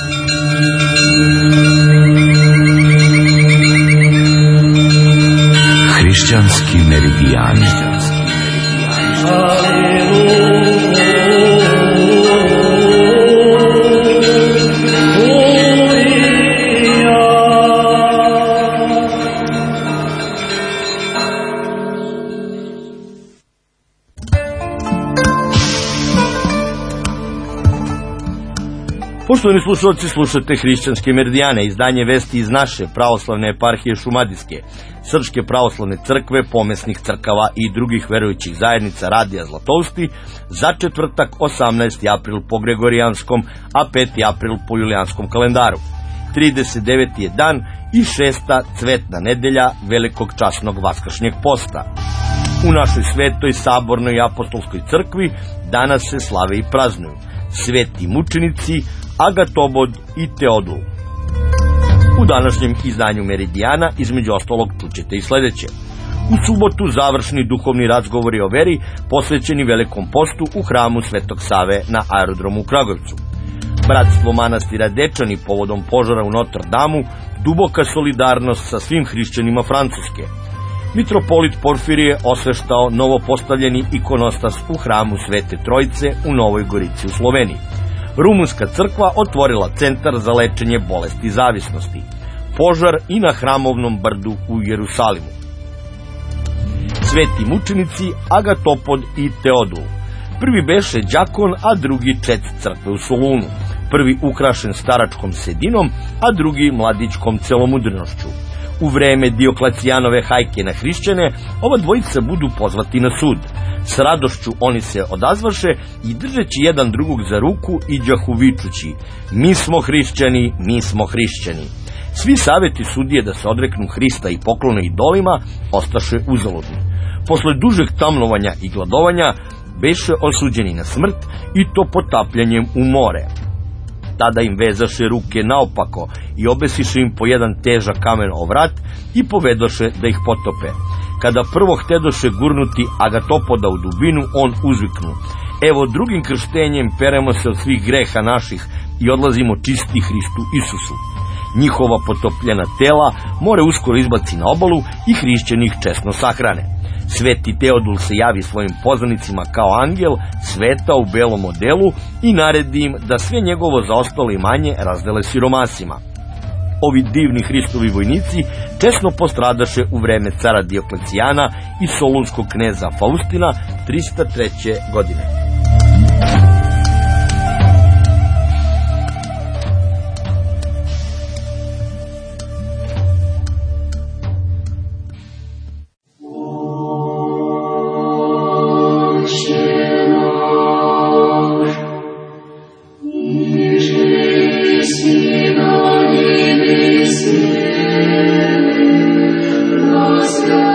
Hrišćanski meridijani. Poštovani slušalci, slušate Hrišćanske meridijane, izdanje vesti iz naše pravoslavne eparhije Šumadijske, Srpske pravoslavne crkve, pomesnih crkava i drugih verujućih zajednica Radija Zlatovsti za četvrtak 18. april po Gregorijanskom, a 5. april po Julijanskom kalendaru. 39. je dan i 6. cvetna nedelja Velikog časnog vaskršnjeg posta. U našoj svetoj, sabornoj i apostolskoj crkvi danas se slave i praznuju sveti mučenici Agatobod i Teodul. U današnjem izdanju Meridijana između ostalog čućete i sledeće. U subotu završni duhovni razgovori o veri posvećeni Velikom postu u hramu Svetog Save na aerodromu u Kragujevcu. Bratstvo manastira Dečani povodom požara u Notre Damu, duboka solidarnost sa svim hrišćanima Francuske. Mitropolit Porfirije osveštao novopostavljeni ikonostas u hramu Svete Trojice u Novoj Gorici u Sloveniji. Rumunska crkva otvorila centar za lečenje bolesti zavisnosti. Požar i na Hramovnom brdu u Jerusalimu. Sveti mučenici Agatopod i Teodul. Prvi beše đakon, a drugi čet crkve u Solunu. Prvi ukrašen staračkom sedinom, a drugi mladićkom celomudrnošću. U vreme Dioklecijanove hajke na hrišćane, ova dvojica budu pozvati na sud. S radošću oni se odazvaše i držeći jedan drugog za ruku iđahu vičući: mi smo hrišćani, mi smo hrišćani. Svi saveti sudije da se odreknu Hrista i poklone idolima ostaše uzaludni. Posle dužeg tamnovanja i gladovanja beše osuđeni na smrt i to potapljanjem u more. Tada im vezaše ruke naopako i obesiše im po jedan težak kamen o vrat i povedoše da ih potope. Kada prvo htedoše gurnuti Agatopoda u dubinu, on uzviknu: evo drugim krštenjem peremo se od svih greha naših i odlazimo čisti Hristu Isusu. Njihova potopljena tela more uskoro izbaci na obalu i hrišćani ih česno sahrane. Sveti Teodul se javi svojim poznanicima kao angel sveta u belom odelu i naredi im da sve njegovo zaostalo imanje razdele siromasima. Ovi divni Hristovi vojnici česno postradaše u vreme cara Dioklecijana i solunskog kneza Faustina 303. godine.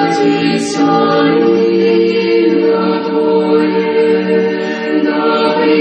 Gloria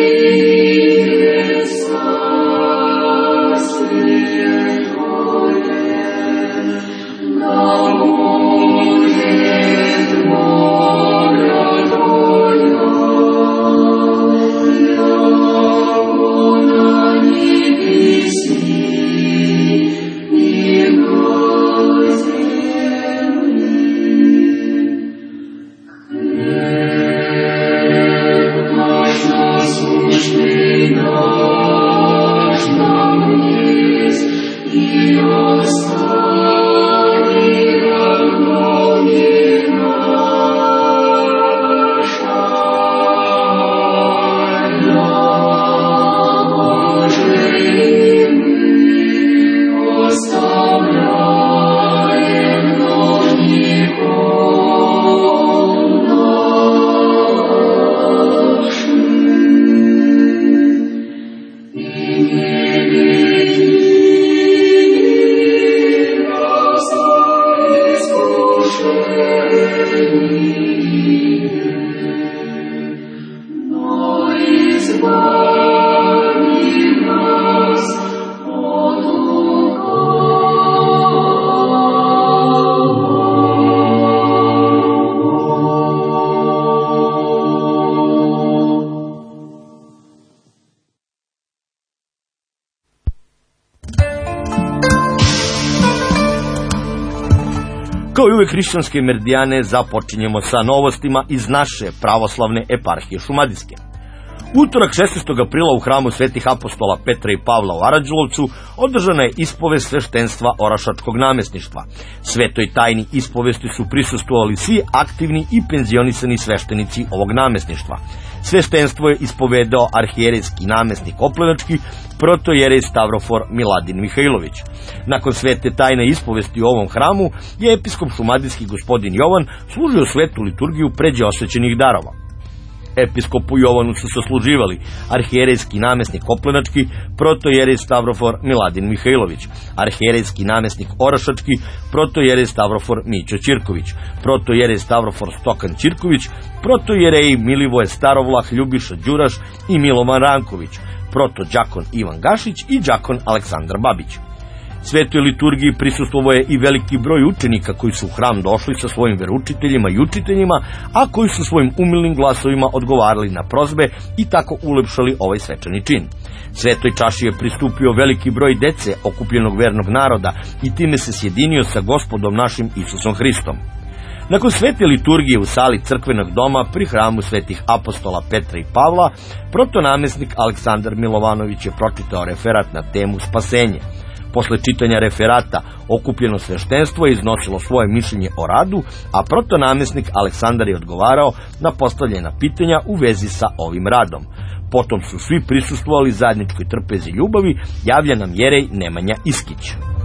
Kao i uvek hrišćanske meridijane započinjemo sa novostima iz naše pravoslavne eparhije šumadijske. Utorak 16. aprila u hramu svetih apostola Petra i Pavla u Aranđelovcu održana je ispovest sveštenstva Orašačkog namesništva. Svetoj tajni ispovesti su prisustvovali svi aktivni i penzionisani sveštenici ovog namesništva. Sveštenstvo je ispovedao arhijerejski namesnik Oplenački, protojerej Stavrofor Miladin Mihajlović. Nakon svete tajne ispovesti u ovom hramu je episkop šumadijski gospodin Jovan služio svetu liturgiju pređe osvećenih darova. Episkopu Jovanu su sasluživali arhijerejski namesnik Oplenački, protojerej Stavrofor Miladin Mihajlović, arhijerejski namesnik Orašački, protojerej Stavrofor Mićo Ćirković, protojerej Stavrofor Stokan Ćirković, protojerej Milivoje Starovlah, Ljubiša Đuraš i Milovan Ranković, protođakon Ivan Gašić i đakon Aleksandar Babić. Svetoj liturgiji prisustvovao je i veliki broj učenika koji su u hram došli sa svojim veroučiteljima i učiteljima, a koji su svojim umilnim glasovima odgovarali na prozbe i tako ulepšali ovaj svečani čin. Svetoj čaši je pristupio veliki broj dece okupljenog vernog naroda i time se sjedinio sa Gospodom našim Isusom Hristom. Nakon svete liturgije u sali crkvenog doma pri hramu svetih apostola Petra i Pavla, protonamesnik Aleksandar Milovanović je pročitao referat na temu spasenje. Posle čitanja referata okupljeno sveštenstvo je iznosilo svoje mišljenje o radu, a protonamesnik Aleksandar je odgovarao na postavljena pitanja u vezi sa ovim radom. Potom su svi prisustvovali zajedničkoj trpezi ljubavi, javlja nam jerej Nemanja Iskić.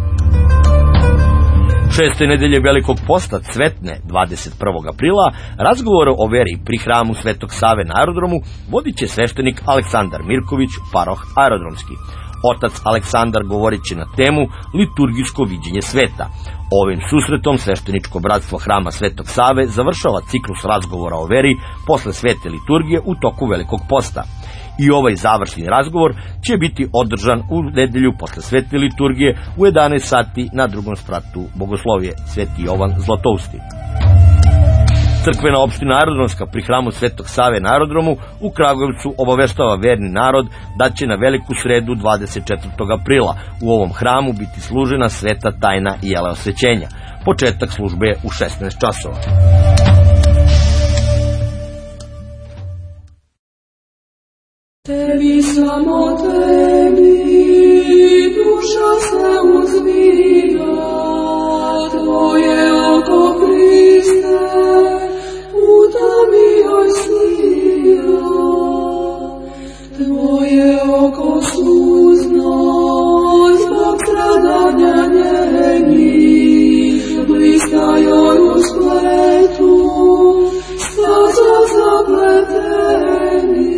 6. nedelje Velikog posta Cvetne 21. aprila razgovor o veri pri hramu Svetog Save na aerodromu vodit će sveštenik Aleksandar Mirković, paroh aerodromski. Otac Aleksandar govorit će na temu liturgijsko viđenje sveta. Ovim susretom svešteničko bratstvo hrama Svetog Save završava ciklus razgovora o veri posle svete liturgije u toku Velikog posta. I ovaj završni razgovor će biti održan u nedelju posle svete liturgije u 11 sati na drugom spratu Bogoslovije Sveti Jovan Zlatousti. Crkvena opština aerodromska pri hramu Svetog Save na aerodromu u Kragujevcu obaveštava verni narod da će na veliku sredu 24. aprila u ovom hramu biti služena sveta tajna i jela osvećenja. Početak službe je u 16 časova. Tebi, samo tebi, duša se uzdiga, tvoje oko Hriste, u tami joj svira, tvoje oko suzno, zbog stradanja njenih, blista joj u spletu, staza zapleteni.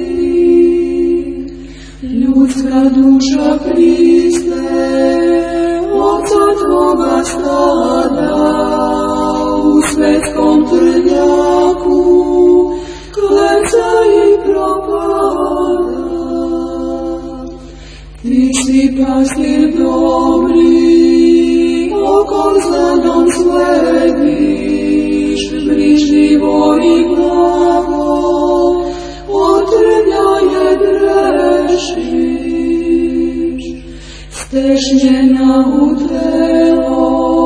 Ljudska duša Hriste, Otca Tvoga stada, u svetskom trnjaku, kleca i propada. Ti si pastir dobri, okol zelenom slediš, brižljivo i blago, od trnja je grešiš. Stešnjena u telo,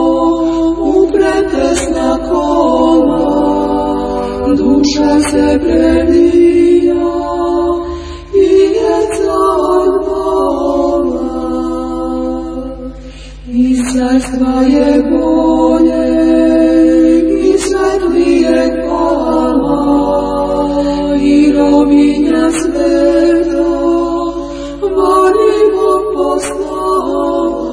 upretesna kola, duša se previja i jeca od bola. I carstva je bolje, i svetlije hvala, i robinja sveta, volimo postala.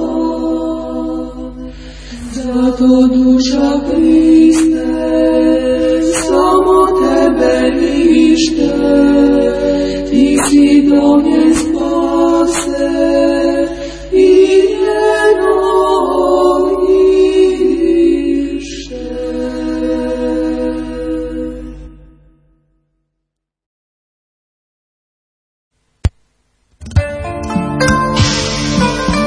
Zato duša Hriste, samo tebe lište, ti si do nje spase i njeno ognjište.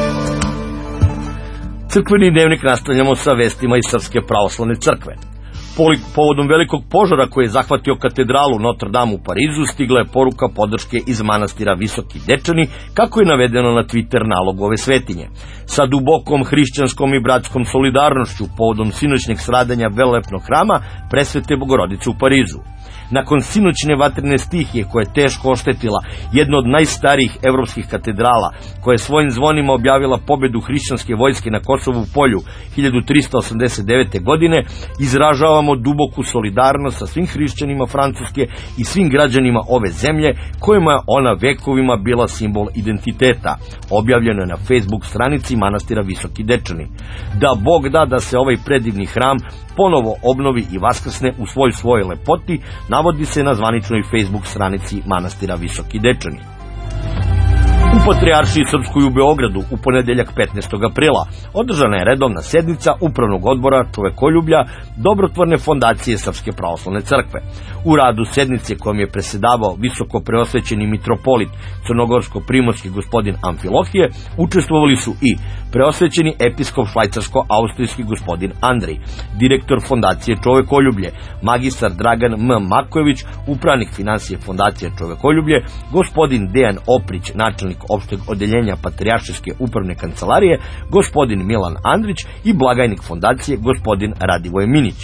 Crkveni dnevnik nastavljamo sa vestima iz Srpske pravoslavne crkve. Povodom velikog požara koji je zahvatio katedralu Notre Dame u Parizu, stigla je poruka podrške iz manastira Visoki Dečani, kako je navedeno na Twitter nalogu ove svetinje. Sa dubokom hrišćanskom i bratskom solidarnošću povodom sinoćnjeg stradanja velelepnog hrama Presvete Bogorodice u Parizu. Nakon sinoćne vatrene stihije koja je teško oštetila jednu od najstarijih evropskih katedrala, koja je svojim zvonima objavila pobedu hrišćanske vojske na Kosovu polju 1389. godine, izražavamo duboku solidarnost sa svim hrišćanima Francuske i svim građanima ove zemlje, kojima je ona vekovima bila simbol identiteta. Objavljeno je na Facebook stranici manastira Visoki Dečani. Da Bog da da se ovaj predivni hram ponovo obnovi i vaskrsne u svojoj lepoti, navodi se na zvaničnoj Facebook stranici manastira Visoki Dečani. U Patrijaršiji Srpskoj u Beogradu u ponedeljak 15. aprila održana je redovna sednica Upravnog odbora čovekoljublja Dobrotvorne fondacije Srpske pravoslavne crkve. U radu sednice kojom je presedavao visoko preosvećeni mitropolit crnogorsko-primorski gospodin Amfilohije, učestvovali su i preosvećeni episkop švajcarsko-austrijski gospodin Andrej, direktor fondacije Čovekoljublje, magistar Dragan M. Makojević, upravnik financije fondacije Čovekoljublje, gospodin Dejan Oprić, načelnik opšteg odeljenja Patrijaršijske upravne kancelarije, gospodin Milan Andrić i blagajnik fondacije gospodin Radivoj Minić.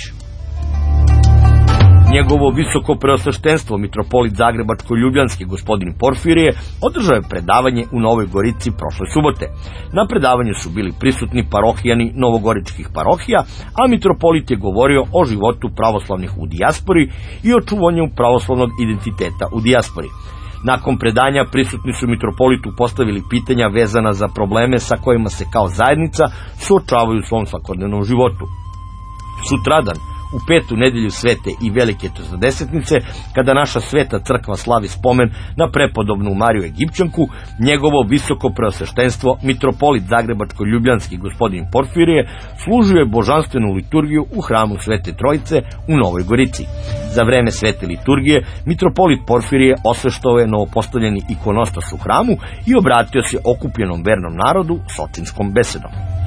Njegovo visoko preosveštenstvo mitropolit Zagrebačko-ljubljanski gospodin Porfirije održao je predavanje u Novoj Gorici prošle subote. Na predavanju su bili prisutni parohijani novogoričkih parohija, a mitropolit je govorio o životu pravoslavnih u dijaspori i očuvanju pravoslavnog identiteta u dijaspori. Nakon predanja prisutni su mitropolitu postavili pitanja vezana za probleme sa kojima se kao zajednica suočavaju u svom svakodnevnom životu. Sutradan, u petu nedelju svete i velike Četrdesetnice, kada naša sveta crkva slavi spomen na prepodobnu Mariju Egipćanku, njegovo visoko preosveštenstvo mitropolit Zagrebačko-ljubljanski gospodin Porfirije služio je božanstvenu liturgiju u hramu Svete Trojice u Novoj Gorici. Za vreme svete liturgije mitropolit Porfirije osveštao je novopostavljeni ikonostas u hramu i obratio se okupljenom vernom narodu sočinskom besedom.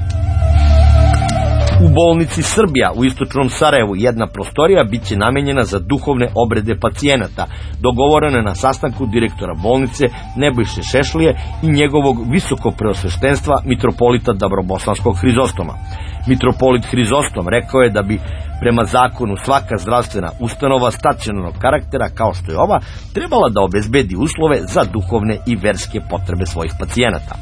U bolnici Srbija u istočnom Sarajevu jedna prostorija biće namenjena za duhovne obrede pacijenata, dogovoreno je na sastanku direktora bolnice Nebojše Šešlije i njegovog visoko preosveštenstva mitropolita Dabrobosanskog Hrizostoma. Mitropolit Hrizostom rekao je da bi prema zakonu svaka zdravstvena ustanova stacionarnog karaktera kao što je ova trebala da obezbedi uslove za duhovne i verske potrebe svojih pacijenata.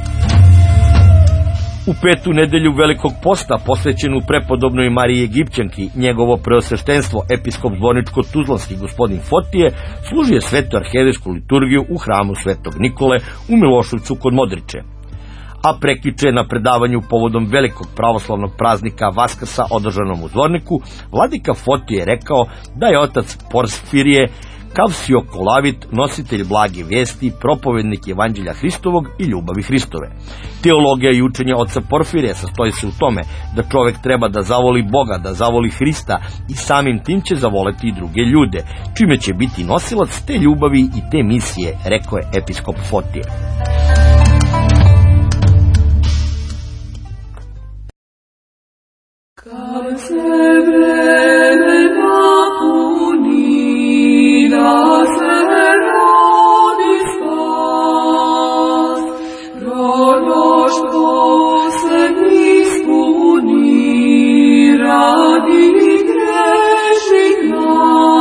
U petu nedelju Velikog posta, posvećenu prepodobnoj Mariji Egipćanki, njegovo preosveštenstvo episkop zvorničko-tuzlanski gospodin Fotije služio svetu arhierejsku liturgiju u hramu Svetog Nikole u Miloševcu kod Modriče. A prekjuče na predavanju povodom velikog pravoslavnog praznika Vaskrsa održanom u Zvorniku, vladika Fotije je rekao da je otac Porfirije Kavsio Kolavit, nositelj blage vijesti, propovednik evanđelja Hristovog i ljubavi Hristove. Teologija i učenje oca Porfirija sastoji se u tome da čovjek treba da zavoli Boga, da zavoli Hrista i samim tim će zavoleti i druge ljude, čime će biti nosilac te ljubavi i te misije, rekao je episkop Fotije. Kad se vreme napuni, da se rodi spas, proroštvo se ispuni, radi grešnih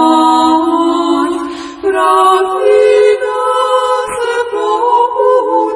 nas, vrati nas se Bogu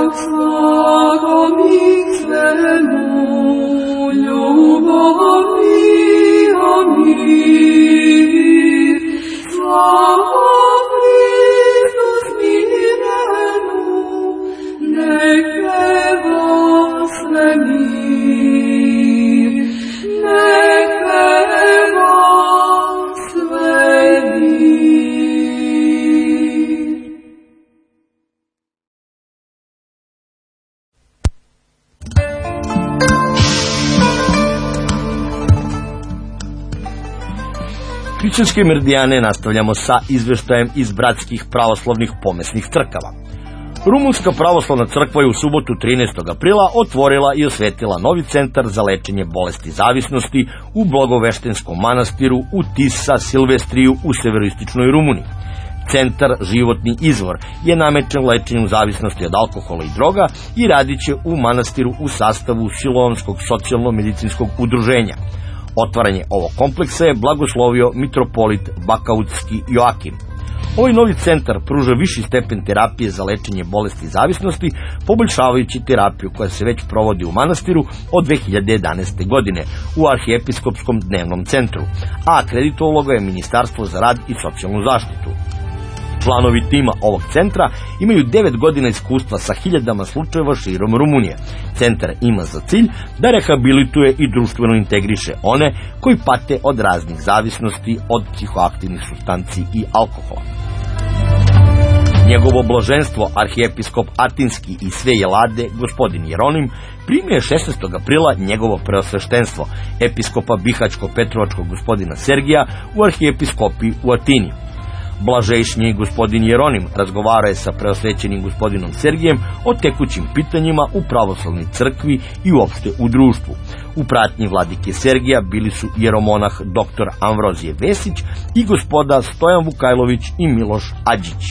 Hrišćanske meridijane nastavljamo sa izveštajem iz bratskih pravoslavnih pomesnih crkava. Rumunska pravoslavna crkva je u subotu 13. aprila otvorila i osvetila novi centar za lečenje bolesti zavisnosti u Blagoveštenskom manastiru u Tisa Silvestriju u severoistočnoj Rumuniji. Centar Životni izvor je namečen lečenju zavisnosti od alkohola i droga i radit će u manastiru u sastavu Siloamskog socijalno-medicinskog udruženja. Otvaranje ovog kompleksa je blagoslovio mitropolit Bakautski Joakim. Ovaj novi centar pruža viši stepen terapije za lečenje bolesti zavisnosti, poboljšavajući terapiju koja se već provodi u manastiru od 2011. godine u Arhijepiskopskom dnevnom centru, a akreditovalo ga je Ministarstvo za rad i socijalnu zaštitu. Članovi tima ovog centra imaju 9 godina iskustva sa hiljadama slučajeva širom Rumunije. Centar ima za cilj da rehabilituje i društveno integriše one koji pate od raznih zavisnosti, od psihoaktivnih supstanci i alkohola. Njegovo blaženstvo, arhijepiskop Atinski i sve Jelade, gospodin Jeronim, primio je 16. aprila njegovo preosveštenstvo, episkopa Bihaćko-Petrovačkog gospodina Sergija u arhijepiskopiji u Atini. Blažejšnji gospodin Jeronim razgovarao je sa preosvećenim gospodinom Sergijem o tekućim pitanjima u pravoslavnoj crkvi i uopšte u društvu. U pratnji vladike Sergija bili su jeromonah dr. Amvrozije Vesić i gospoda Stojan Vukajlović i Miloš Adžić.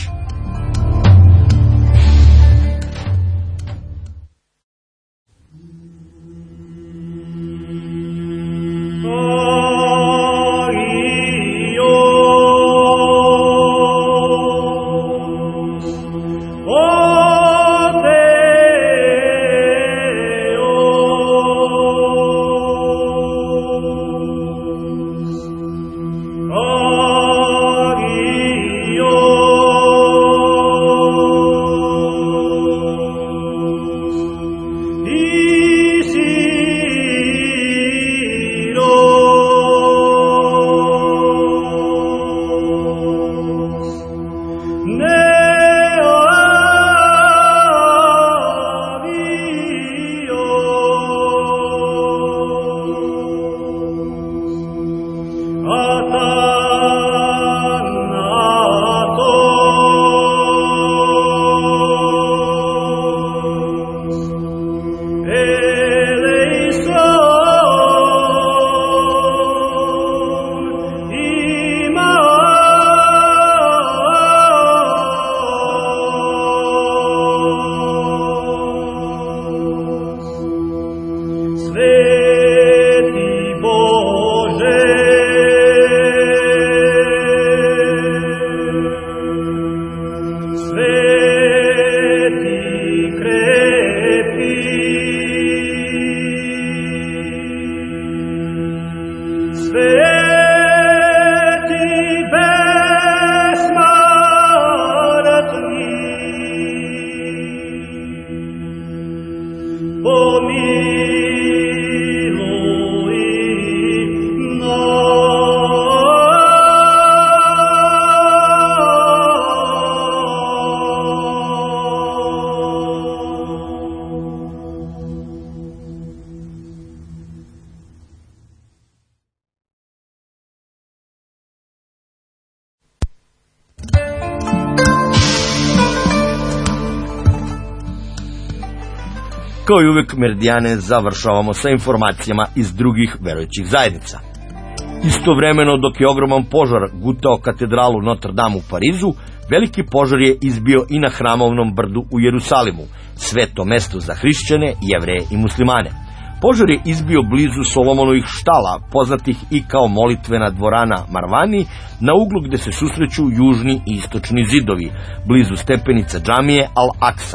Kao i uvek, meridijane završavamo sa informacijama iz drugih verujućih zajednica. Istovremeno, dok je ogroman požar gutao katedralu Notre Dame u Parizu, veliki požar je izbio i na Hramovnom brdu u Jerusalimu, sveto mesto za hrišćane, jevreje i muslimane. Požar je izbio blizu Solomonovih štala, poznatih i kao molitvena dvorana Marvani, na uglu gde se susreću južni i istočni zidovi, blizu stepenica džamije Al-Aksa.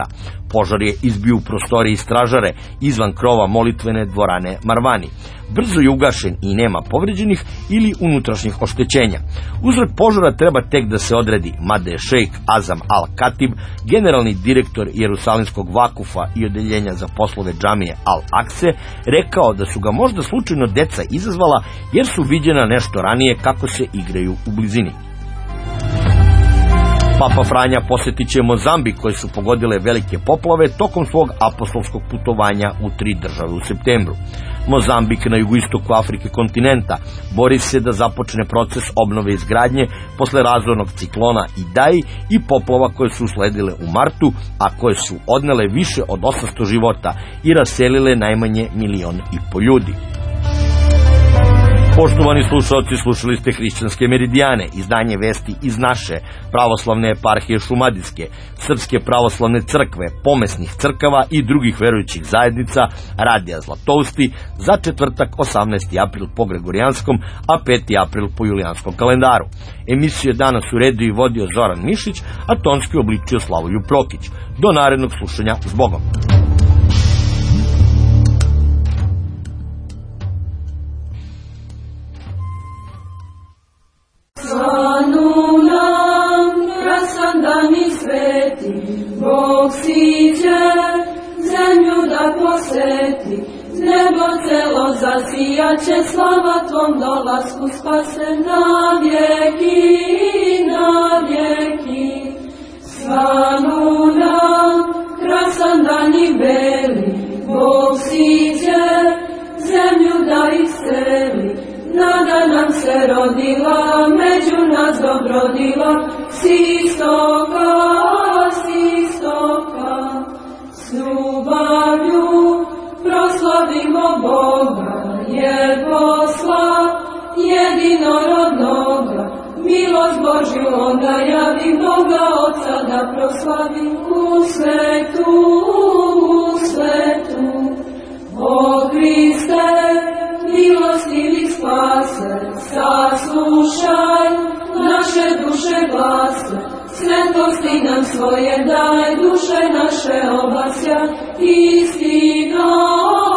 Požar je izbio u prostoriji stražare izvan krova molitvene dvorane Marvani. Brzo je ugašen i nema povređenih ili unutrašnjih oštećenja. Uzrok požara treba tek da se odredi, mada je šejk Azam al-Katib, generalni direktor Jerusalimskog vakufa i odeljenja za poslove džamije Al-Akse, rekao da su ga možda slučajno deca izazvala jer su viđena nešto ranije kako se igraju u blizini. Papa Franja posjetit će Mozambik, koji su pogodile velike poplave tokom svog apostolskog putovanja u 3 države u septembru. Mozambik na jugoistoku Afrike kontinenta bori se da započne proces obnove izgradnje posle razornog ciklona Idai i poplava koje su usledile u martu, a koje su odnele više od 800 života i raselile najmanje 1,5 miliona ljudi. Poštovani slušalci, slušali ste Hrišćanske meridijane, izdanje vesti iz naše pravoslavne eparhije Šumadijske, Srpske pravoslavne crkve, pomesnih crkava i drugih verujućih zajednica Radija Zlatousti za četvrtak 18. april po Gregorijanskom, a 5. april po Julijanskom kalendaru. Emisiju je danas uredio i vodio Zoran Mišić, a tonski obličio Slavoljub Prokić. Do narednog slušanja, s Bogom! Svanu nam, krasan dan i sveti, Bog siđe, zemlju da poseti, nebo celo zasijaće, slava tvom dolasku spase na vjeki, na vjeki. Svanu nam, krasan dan i beli, Bog siđe, zemlju da isceli, nada nam se rodila, među nas dobrodila, s istoka, s ljubavlju proslavimo Boga, jer posla jedinorodnoga, milost Božju onda javi, Boga Otca da proslavi u svetu, o Hriste, milostivi spase, saslušaj naše duše glase, svetosti nam svoje daj, duše naše obasja, istino.